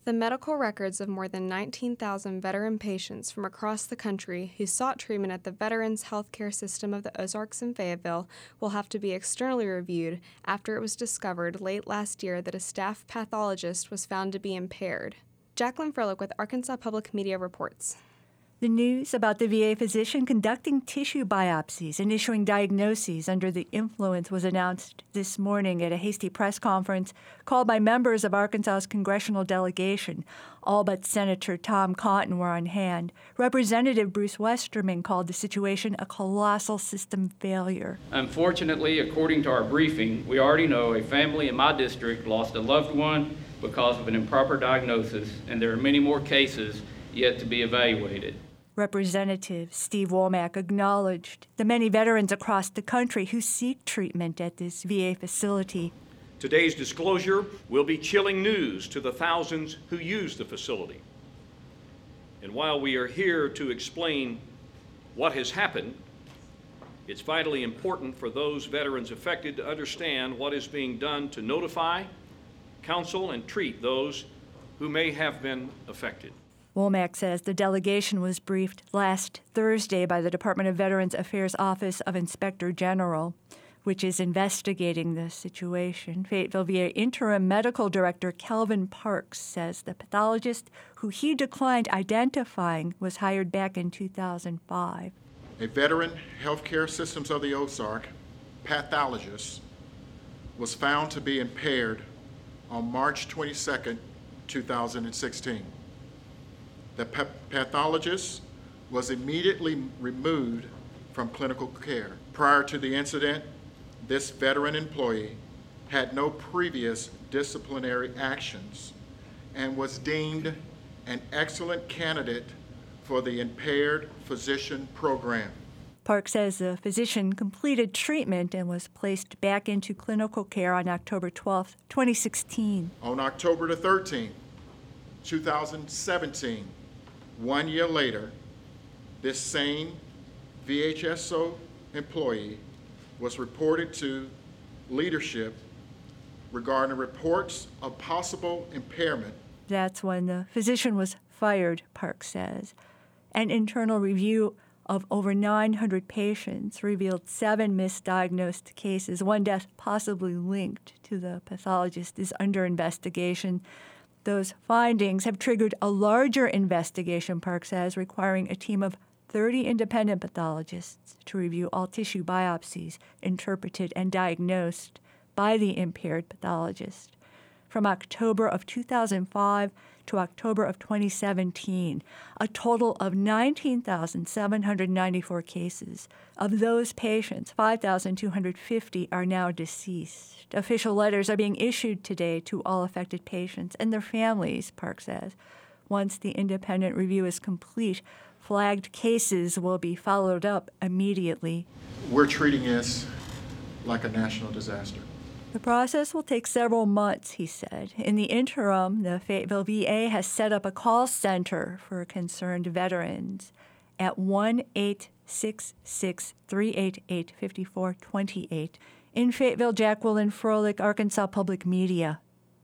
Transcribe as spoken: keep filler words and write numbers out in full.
The medical records of more than nineteen thousand veteran patients from across the country who sought treatment at the Veterans Healthcare System of the Ozarks in Fayetteville will have to be externally reviewed after it was discovered late last year that a staff pathologist was found to be impaired. Jacqueline Froelich with Arkansas Public Media reports. The news about the V A physician conducting tissue biopsies and issuing diagnoses under the influence was announced this morning at a hasty press conference called by members of Arkansas's congressional delegation. All but Senator Tom Cotton were on hand. Representative Bruce Westerman called the situation a colossal system failure. Unfortunately, according to our briefing, we already know a family in my district lost a loved one because of an improper diagnosis, and there are many more cases yet to be evaluated. Representative Steve Womack acknowledged the many veterans across the country who seek treatment at this V A facility. Today's disclosure will be chilling news to the thousands who use the facility. And while we are here to explain what has happened, it's vitally important for those veterans affected to understand what is being done to notify, counsel, and treat those who may have been affected. Womack says the delegation was briefed last Thursday by the Department of Veterans Affairs Office of Inspector General, which is investigating the situation. Fayetteville V A Interim Medical Director Kelvin Parks says the pathologist, who he declined identifying, was hired back in two thousand five. A veteran healthcare systems of the Ozark pathologist was found to be impaired on March twenty-second, two thousand sixteen. The pathologist was immediately removed from clinical care. Prior to the incident, this veteran employee had no previous disciplinary actions and was deemed an excellent candidate for the Impaired Physician Program. Park says the physician completed treatment and was placed back into clinical care on October twelfth, twenty sixteen. On October the thirteenth, two thousand seventeen, one year later, this same V H S O employee was reported to leadership regarding reports of possible impairment. That's when the physician was fired, Park says. An internal review of over nine hundred patients revealed seven misdiagnosed cases. One death possibly linked to the pathologist is under investigation. Those findings have triggered a larger investigation, Park says, requiring a team of thirty independent pathologists to review all tissue biopsies interpreted and diagnosed by the impaired pathologist. From October of two thousand five to October of twenty seventeen, a total of nineteen thousand seven hundred ninety-four cases. Of those patients, five thousand two hundred fifty are now deceased. Official letters are being issued today to all affected patients and their families, Park says. Once the independent review is complete, flagged cases will be followed up immediately. We're treating this like a national disaster. The process will take several months, he said. In the interim, the Fayetteville V A has set up a call center for concerned veterans at one eight six six, three eight eight, five four two eight. In Fayetteville, Jacqueline Froelich, Arkansas Public Media.